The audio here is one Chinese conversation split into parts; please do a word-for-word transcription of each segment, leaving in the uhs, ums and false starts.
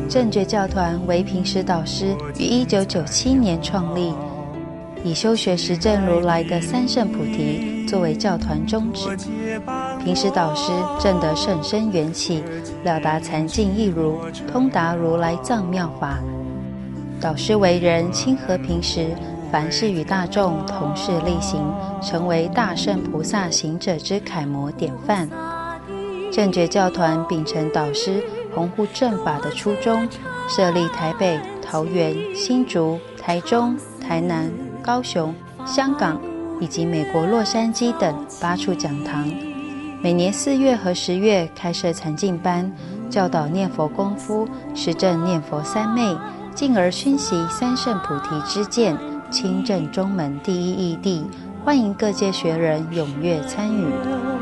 正觉教团为平时导师于一九九七年创立，以修学实证如来的三圣菩提作为教团宗旨。平时导师证得甚深缘起，了达禅境义如，通达如来藏妙法。导师为人亲和平时，凡事与大众同事力行，成为大圣菩萨行者之楷模典范。正觉教团秉承导师弘护正法的初衷，设立台北、桃园、新竹、台中、台南、高雄、香港以及美国洛杉矶等八处讲堂，每年四月和十月开设禅境班，教导念佛功夫，实证念佛三昧，进而熏习三圣菩提之见，亲证中门第一义谛，欢迎各界学人踊跃参与。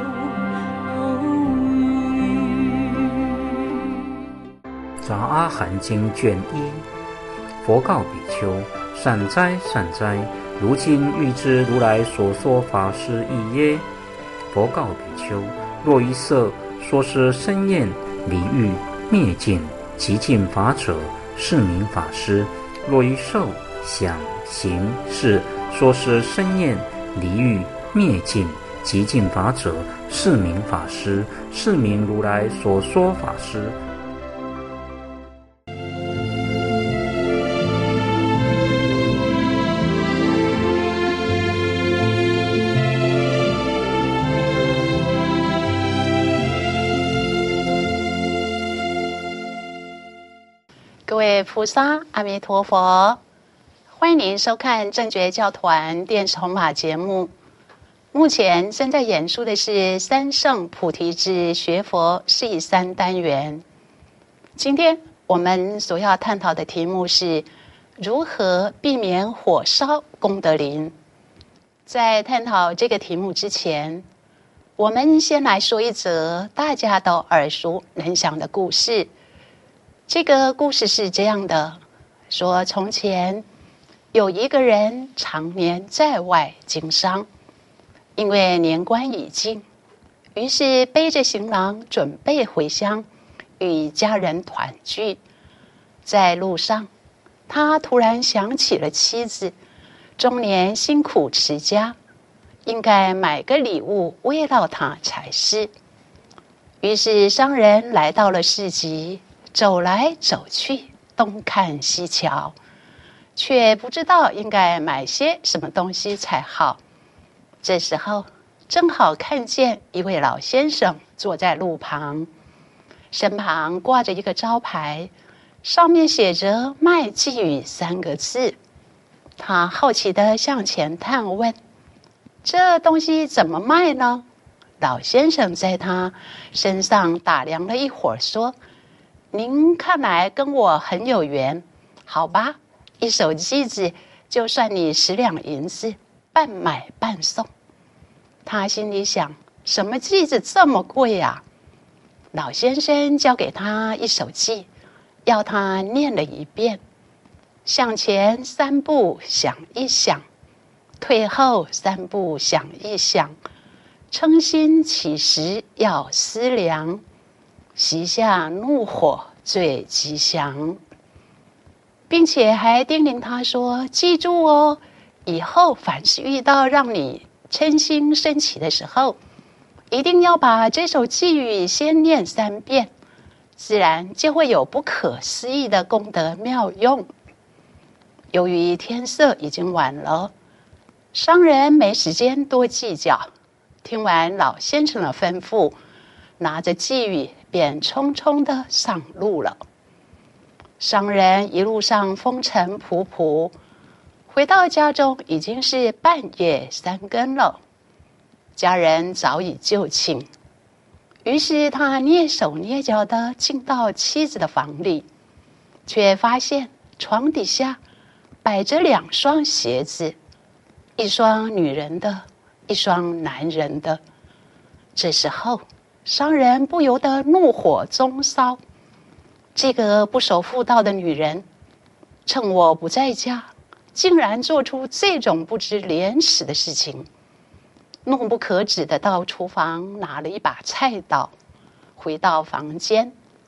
杂阿含经卷一，佛告比丘：善哉善哉，如今欲知如来所说法是义耶？佛告比丘：若一色说是生厌离欲灭尽极尽法者，是名法师；若一受想行识说是生厌离欲灭尽极尽法者，是名法师，是名如来所说法师。 各位菩萨，阿弥陀佛！欢迎您收看正觉教团电视弘法节目。目前正在演出的是三圣菩提之学佛是以三单元。今天我们所要探讨的题目是如何避免火烧功德林。在探讨这个题目之前，我们先来说一则大家都耳熟能详的故事。这个故事是这样的，说从前有一个人常年在外经商，因为年关已尽，于是背着行囊准备回乡与家人团聚。在路上，他突然想起了妻子终年辛苦持家，应该买个礼物慰劳他才是。于是商人来到了市集，走来走去，东看西瞧，却不知道应该买些什么东西才好。这时候正好看见一位老先生坐在路旁，身旁挂着一个招牌，上面写着卖寄语三个字。他好奇地向前探问，这东西怎么卖呢？老先生在他身上打量了一会儿，说，您看来跟我很有缘，好吧，一手机子就算你十两银子，半买半送。他心里想，什么剂子这么贵啊？老先生交给他一手记，要他念了一遍，向前三步想一想，退后三步想一想，嗔心起时要思量，息下怒火最吉祥，并且还叮咛他说，记住哦，以后凡是遇到让你嗔心升起的时候，一定要把这首寄语先念三遍，自然就会有不可思议的功德妙用。由于天色已经晚了，商人没时间多计较，听完老先生的吩咐，拿着寄语便匆匆地上路了。商人一路上风尘仆仆，回到家中已经是半夜三更了，家人早已就寝。于是他蹑手蹑脚地进到妻子的房里，却发现床底下摆着两双鞋子，一双女人的，一双男人的。这时候商人不由得怒火中烧，这个不守妇道的女人，趁我不在家，竟然做出这种不知廉耻的事情。怒不可止地到厨房拿了一把菜刀，回到房间，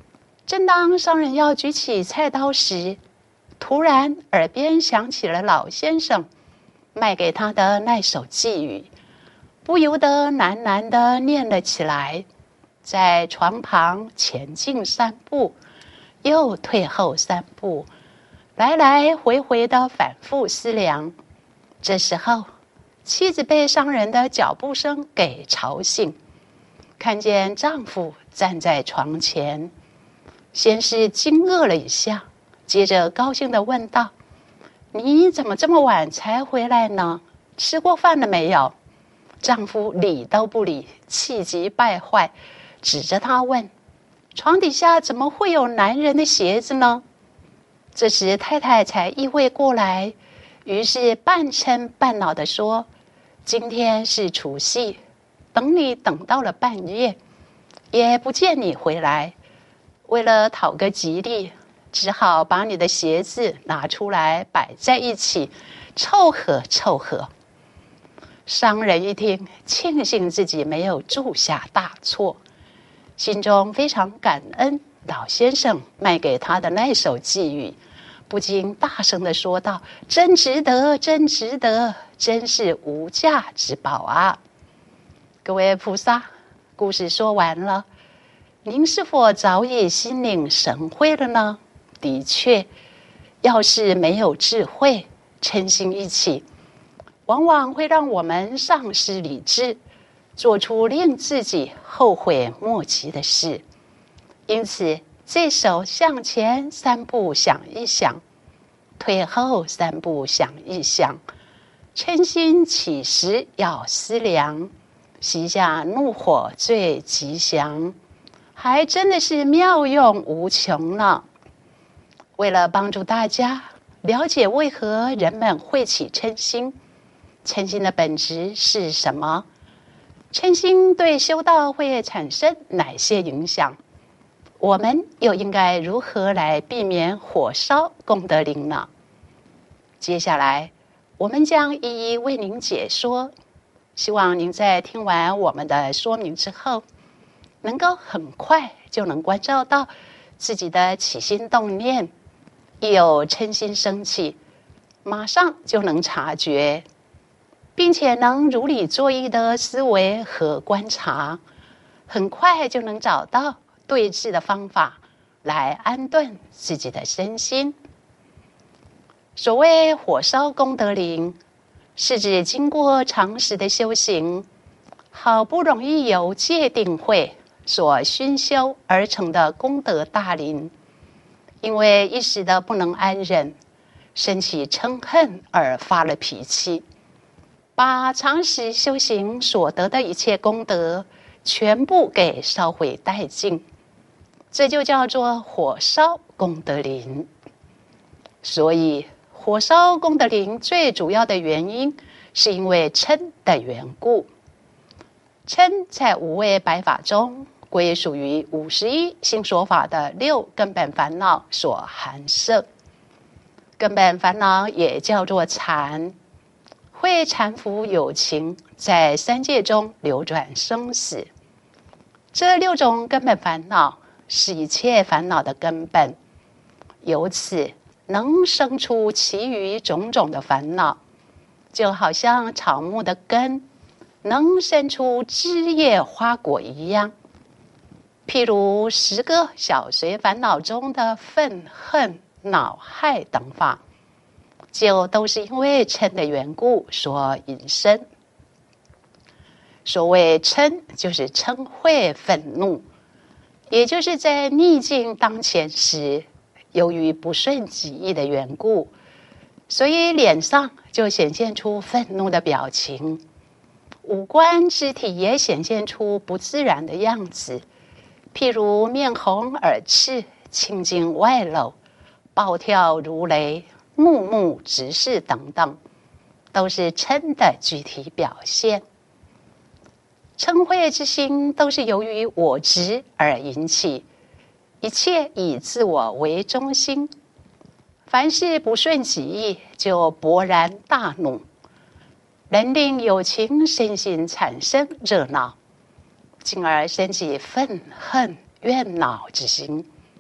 正当商人要举起菜刀时，突然耳边响起了老先生卖给他的那首寄语，不由得喃喃地念了起来，在床旁前进三步，又退后三步，来来回回地反复思量。这时候，妻子被商人的脚步声给吵醒，看见丈夫站在床前，先是惊愕了一下，接着高兴地问道：“你怎么这么晚才回来呢？吃过饭了没有？”丈夫理都不理，气急败坏，指着他问：“床底下怎么会有男人的鞋子呢？”这时太太才意会过来，于是半嗔半恼地说：“今天是除夕，等你等到了半夜，也不见你回来，为了讨个吉利，只好把你的鞋子拿出来摆在一起，凑合凑合。”商人一听，庆幸自己没有铸下大错，心中非常感恩老先生卖给他的那首寄语，不禁大声地说道：“真值得，真值得，真是无价之宝啊！”各位菩萨，故事说完了，您是否早已心领神会了呢？的确，要是没有智慧，嗔心一起，往往会让我们丧失理智，做出令自己后悔莫及的事。因此，这首向前三步想一想，退后三步想一想，嗔心起时要思量，息下怒火最吉祥，还真的是妙用无穷呢。为了帮助大家了解为何人们会起嗔心，嗔心的本质是什么？嗔心对修道会产生哪些影响？我们又应该如何来避免火烧功德林呢？接下来，我们将一一为您解说。希望您在听完我们的说明之后，能够很快就能关照到自己的起心动念，一有嗔心升起，马上就能察觉，并且能如理作意的思维和观察，很快就能找到对治的方法来安顿自己的身心。所谓火烧功德林，是指经过长时的修行，好不容易由戒定慧所熏修而成的功德大林，因为一时的不能安忍，生起嗔恨而发了脾气，把长时修行所得的一切功德全部给烧毁殆尽，这就叫做火烧功德林。所以火烧功德林最主要的原因是因为嗔的缘故。嗔在五位百法中归属于五十一心所法的六根本烦恼所含摄。根本烦恼也叫做缠，会缠缚有情，在三界中流转生死。这六种根本烦恼是一切烦恼的根本，由此能生出其余种种的烦恼，就好像草木的根能生出枝叶花果一样。譬如十个小随烦恼中的愤恨恼害等法，就都是因为嗔的缘故所引生。所谓嗔，就是嗔恚愤怒，也就是在逆境当前时，由于不顺己意的缘故，所以脸上就显现出愤怒的表情，五官肢体也显现出不自然的样子，譬如面红耳赤、青筋外露、暴跳如雷、怒目直视等等，都是嗔的具体表现。嗔恚之心都是由于我执而引起，一切以自我为中心，凡事不顺己意就勃然大怒，能令有情身心产生热闹，进而生起愤恨怨恼之心，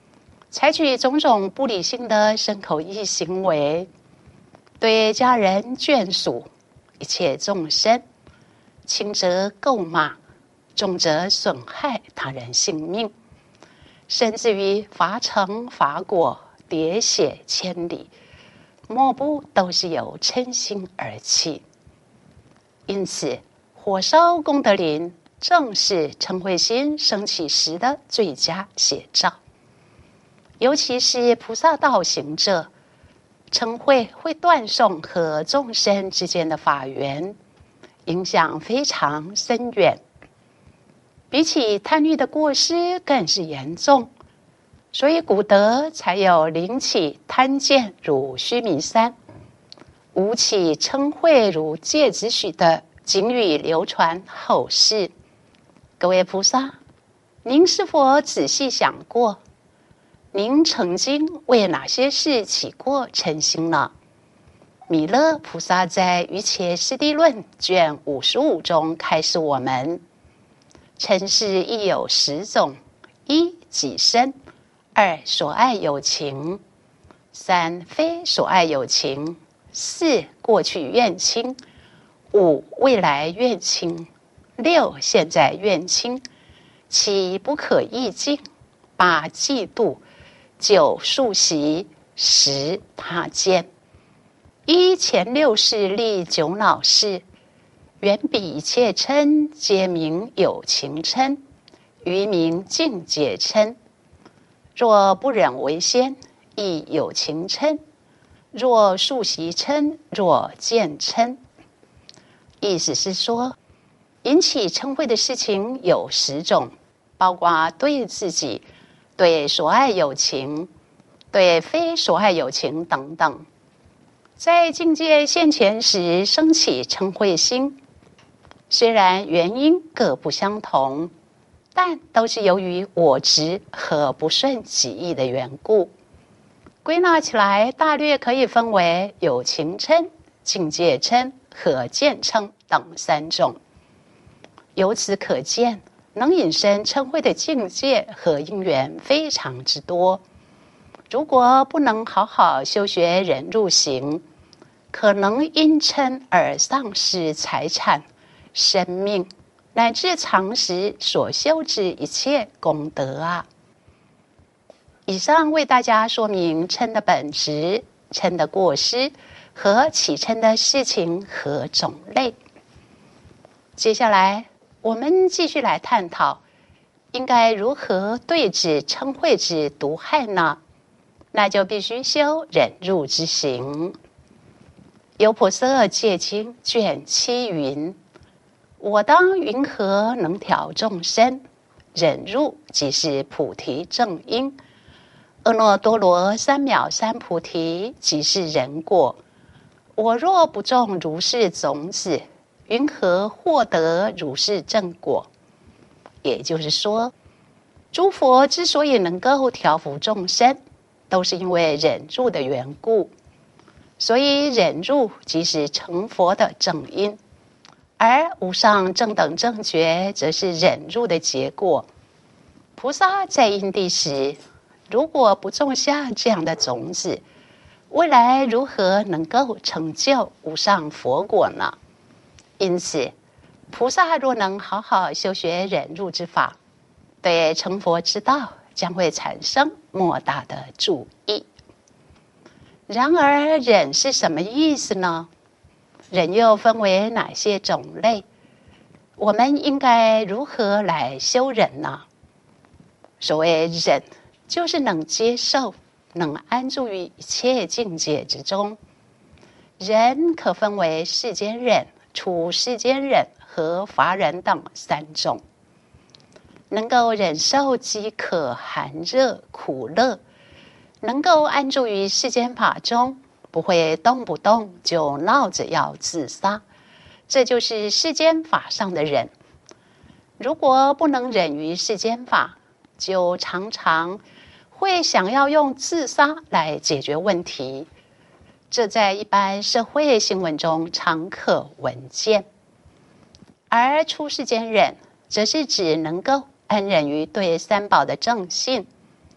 采取种种不理性的身口意行为，对家人眷属、一切众生，轻则垢骂，重则损害他人性命，甚至于罚成罚果，喋血千里，莫不都是由嗔心而起。因此，火烧功德林正是嗔恚心升起时的最佳写照。尤其是菩萨道行者，嗔恚会断送和众生之间的法缘，影响非常深远。比起贪欲的过失更是严重，所以古德才有临起贪见如须弥山，无起嗔恚如芥子许的警语流传后世。各位菩萨，您是否仔细想过，您曾经为哪些事起过嗔心呢？弥勒菩萨在《瑜伽师地论》卷五十五中开示我们，嗔事亦有十种：一、己身；二、所爱有情；三、非所爱有情；四、过去怨亲；五、未来怨亲；六、现在怨亲；七、不可意境；八、嫉妒；九、数习；十、他见。依前六事立九恼事，远比一切嗔，皆名有情嗔，余名境界嗔。若不忍为先，亦有情嗔；若数习嗔，若见嗔。意思是说，引起嗔恚的事情有十种，包括对自己、对所爱有情、对非所爱有情等等。在境界现前时升起嗔恚心，虽然原因各不相同，但都是由于我执和不顺己意的缘故。归纳起来，大略可以分为有情嗔、境界嗔和见嗔等三种。由此可见，能引生嗔恚的境界和因缘非常之多。如果不能好好修学忍辱行，可能因嗔而丧失财产、生命，乃至常时所修之一切功德啊！以上为大家说明嗔的本质、嗔的过失和起嗔的事情和种类。接下来，我们继续来探讨，应该如何对治嗔恚之毒害呢？那就必须修忍辱之行。优婆塞戒经卷七云：我当云何能调众生？忍辱即是菩提正因。阿耨多罗三藐三菩提即是人果。我若不种如是种子，云何获得如是正果？也就是说，诸佛之所以能够调伏众生，都是因为忍辱的缘故。所以忍辱即是成佛的正因，而无上正等正觉则是忍辱的结果。菩萨在因地时，如果不种下这样的种子，未来如何能够成就无上佛果呢？因此，菩萨若能好好修学忍辱之法，对成佛之道将会产生莫大的助益。然而，忍是什么意思呢？忍又分为哪些种类？我们应该如何来修忍呢？所谓忍，就是能接受、能安住于一切境界之中。忍可分为世间忍、出世间忍和法忍等三种。能够忍受饥渴、寒热、苦乐，能够安住于世间法中，不会动不动就闹着要自杀，这就是世间法上的忍。如果不能忍于世间法，就常常会想要用自杀来解决问题，这在一般社会新闻中常可闻见。而出世间忍，则是指能够安忍于对三宝的正信，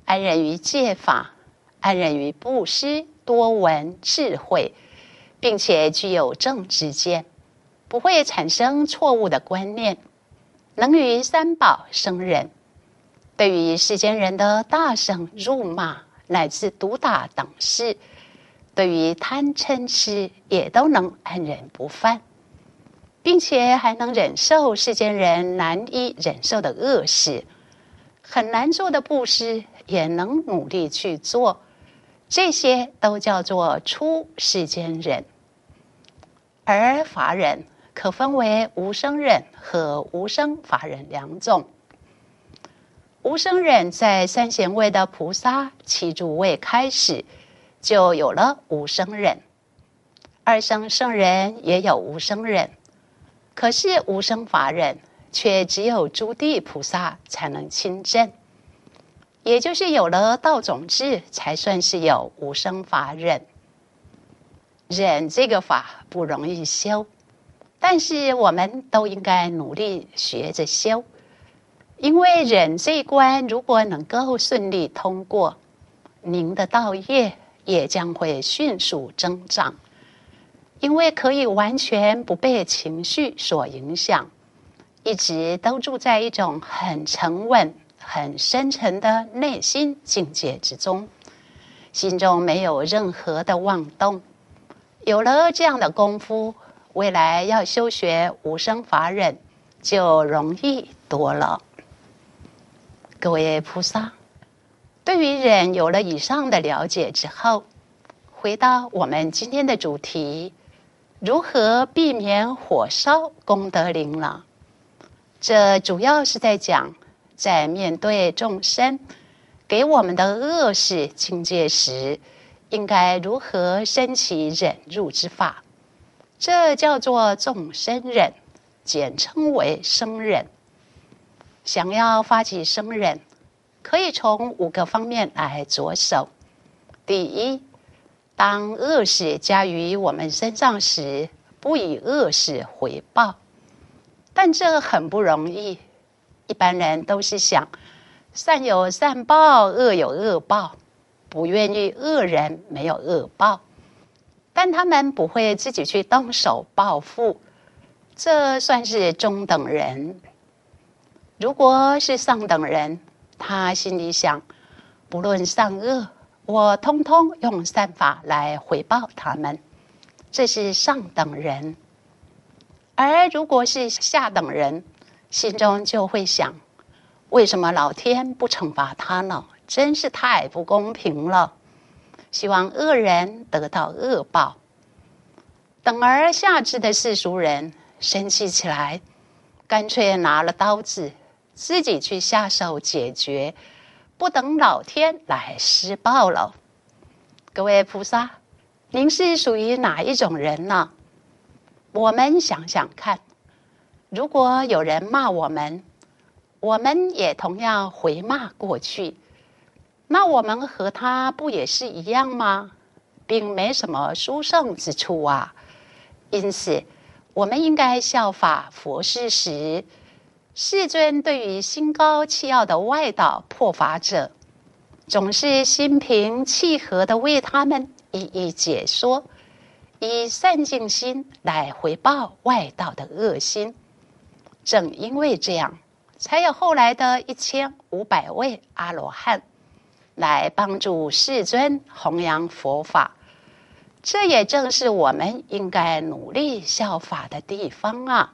安忍于戒法，安忍于布施，多闻智慧，并且具有正知见，不会产生错误的观念，能于三宝生忍，对于世间人的大声辱骂乃至毒打等事，对于贪嗔痴也都能安忍不犯，并且还能忍受世间人难以忍受的恶事，很难做的布施也能努力去做，这些都叫做出世间忍。而法忍可分为无生忍和无生法忍两种。无生忍在三贤位的菩萨七诸位开始就有了无生忍，二生圣人也有无生忍，可是无生法忍却只有诸地菩萨才能亲证，也就是有了道种智才算是有无生法忍。忍这个法不容易修，但是我们都应该努力学着修，因为忍这一关如果能够顺利通过，您的道业也将会迅速增长，因为可以完全不被情绪所影响，一直都住在一种很沉稳很深沉的内心境界之中，心中没有任何的妄动。有了这样的功夫，未来要修学无生法忍就容易多了。各位菩萨，对于忍有了以上的了解之后，回到我们今天的主题，如何避免火烧功德林了。这主要是在讲，在面对众生给我们的恶事境界时，应该如何升起忍辱之法，这叫做众生忍，简称为生忍。想要发起生忍，可以从五个方面来着手。第一，当恶事加于我们身上时，不以恶事回报，但这很不容易。一般人都是想善有善报，恶有恶报，不愿意恶人没有恶报，但他们不会自己去动手报复，这算是中等人。如果是上等人，他心里想，不论善恶，我通通用善法来回报他们，这是上等人。而如果是下等人，心中就会想，为什么老天不惩罚他呢？真是太不公平了，希望恶人得到恶报。等而下至的世俗人生气起来，干脆拿了刀子自己去下手解决，不等老天来施报了。各位菩萨，您是属于哪一种人呢？我们想想看，如果有人骂我们，我们也同样回骂过去，那我们和他不也是一样吗？并没什么殊胜之处啊。因此我们应该效法佛世时，世尊对于心高气傲的外道破法者，总是心平气和地为他们一一解说，以善净心来回报外道的恶心。正因为这样，才有后来的一千五百位阿罗汉来帮助世尊弘扬佛法。这也正是我们应该努力效法的地方啊。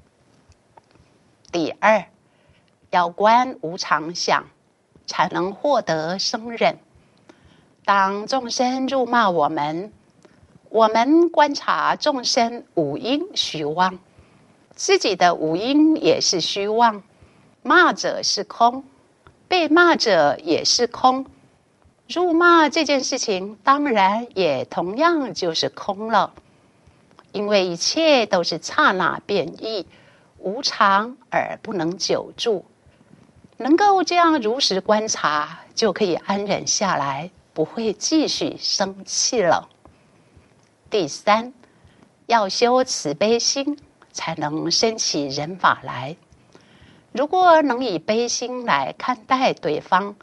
第二，要观无常想，才能获得生忍。当众生辱骂我们，我们观察众生五阴虚妄，自己的五阴也是虚妄，骂者是空，被骂者也是空，辱骂这件事情当然也同样就是空了，因为一切都是刹那变异，无常而不能久住。能够这样如实观察，就可以安忍下来，不会继续生气了。第三，要修慈悲心，才能升起忍法来。如果能以悲心来看待对方，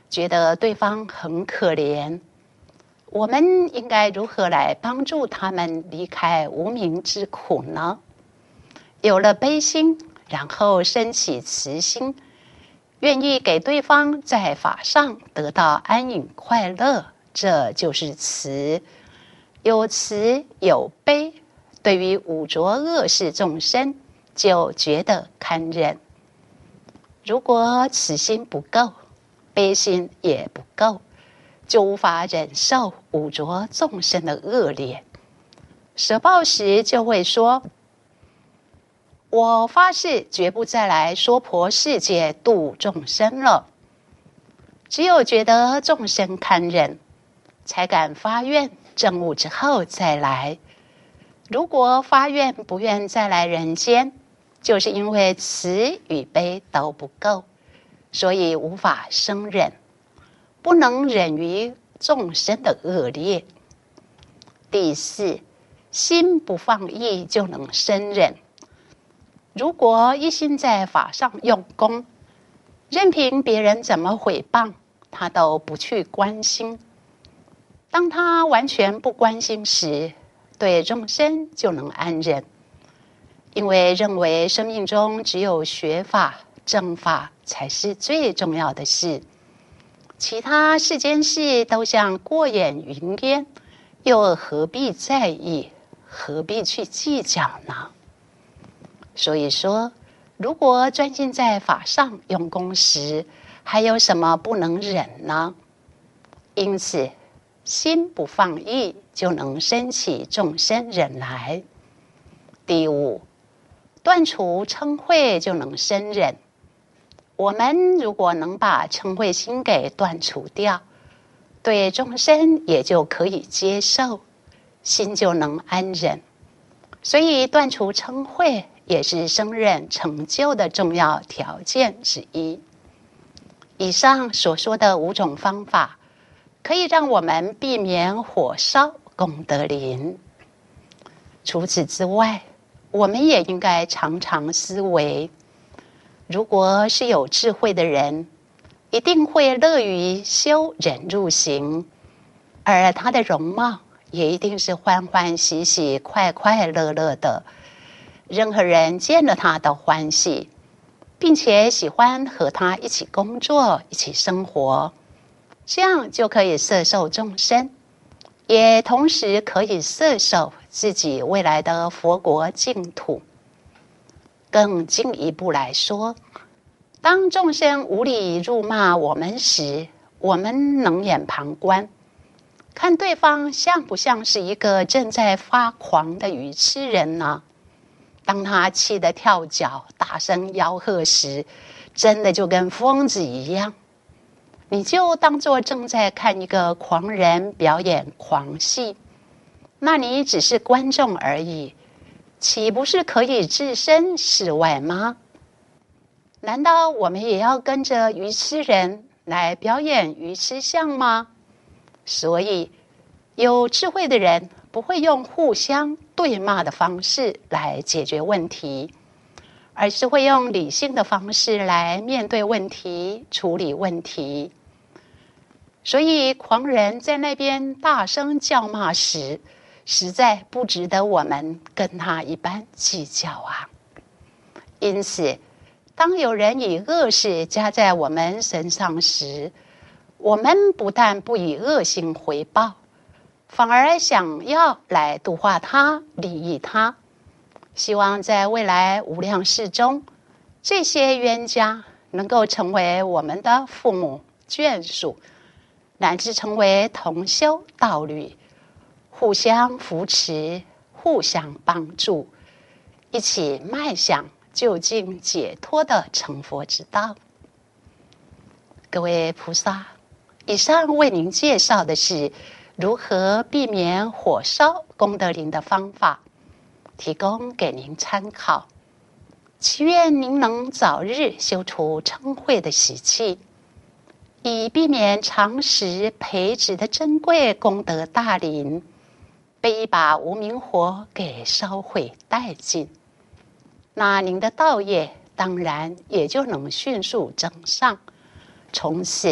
觉得对方很可怜，我们应该如何来帮助他们离开无名之苦呢？有了悲心，然后升起慈心，愿意给对方在法上得到安隐快乐，这就是慈。有慈有悲，对于五浊恶世众生就觉得堪忍。如果慈心不够，悲心也不够，就无法忍受五浊众生的恶劣。舍报时就会说，我发誓绝不再来娑婆世界度众生了。只有觉得众生堪忍，才敢发愿证悟之后再来。如果发愿不愿再来人间，就是因为慈与悲都不够，所以无法生忍，不能忍于众生的恶劣。第四，心不放逸就能生忍。如果一心在法上用功，任凭别人怎么毁谤，他都不去关心。当他完全不关心时，对众生就能安忍，因为认为生命中只有学法、正法才是最重要的事，其他世间事都像过眼云烟，又何必在意，何必去计较呢？所以说，如果专心在法上用功时，还有什么不能忍呢？因此，心不放逸，就能生起众生忍来。第五，断除嗔恚就能生忍。我们如果能把嗔恚心给断除掉，对众生也就可以接受，心就能安忍。所以断除嗔恚也是生忍成就的重要条件之一。以上所说的五种方法，可以让我们避免火烧功德林。除此之外，我们也应该常常思维，如果是有智慧的人，一定会乐于修忍辱行，而他的容貌也一定是欢欢喜喜、快快乐乐的，任何人见了他都欢喜，并且喜欢和他一起工作、一起生活，这样就可以摄受众生，也同时可以摄受自己未来的佛国净土。更进一步来说，当众生无理辱骂我们时，我们冷眼旁观，看对方像不像是一个正在发狂的愚痴人呢？当他气得跳脚、大声吆喝时，真的就跟疯子一样。你就当作正在看一个狂人表演狂戏，那你只是观众而已，岂不是可以置身事外吗？难道我们也要跟着愚痴人来表演愚痴相吗？所以，有智慧的人不会用互相对骂的方式来解决问题，而是会用理性的方式来面对问题、处理问题。所以狂人在那边大声叫骂时，实在不值得我们跟他一般计较啊。因此，当有人以恶事加在我们身上时，我们不但不以恶行回报，反而想要来度化他、利益他，希望在未来无量世中，这些冤家能够成为我们的父母、眷属，乃至成为同修道侣，互相扶持，互相帮助，一起迈向究竟解脱的成佛之道。各位菩萨，以上为您介绍的是如何避免火烧功德林的方法，提供给您参考。祈愿您能早日修除嗔恚的习气，以避免常时培植的珍贵功德大林被一把无明火给烧毁殆尽。那您的道业当然也就能迅速增上，从此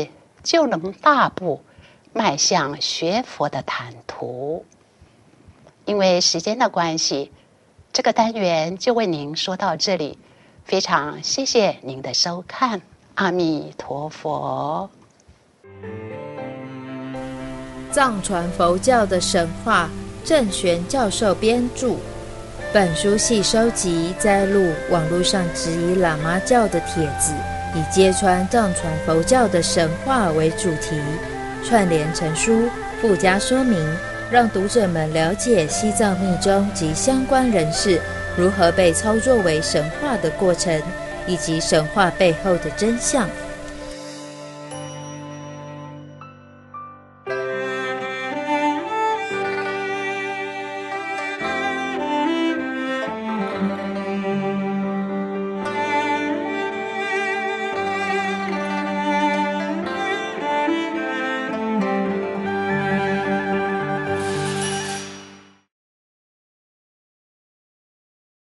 就能大步迈向学佛的坦途。因为时间的关系，这个单元就为您说到这里，非常谢谢您的收看，阿弥陀佛。 藏传佛教的神话，郑玄教授编著。本书系收集摘录网络上质疑喇嘛教的帖子，以揭穿藏传佛教的神话为主题，串联成书，附加说明，让读者们了解西藏密宗及相关人士如何被操作为神话的过程，以及神话背后的真相。